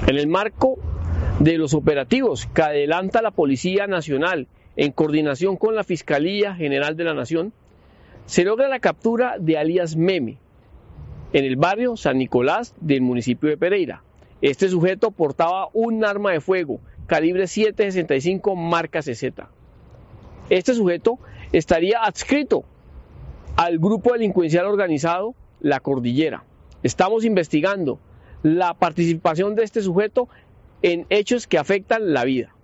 En el marco de los operativos que adelanta la Policía Nacional en coordinación con la Fiscalía General de la Nación, se logra la captura de alias Meme en el barrio San Nicolás del municipio de Pereira. Este sujeto portaba un arma de fuego calibre .765 marca CZ. Este sujeto estaría adscrito al grupo delincuencial organizado La Cordillera. Estamos investigando la participación de este sujeto en hechos que afectan la vida.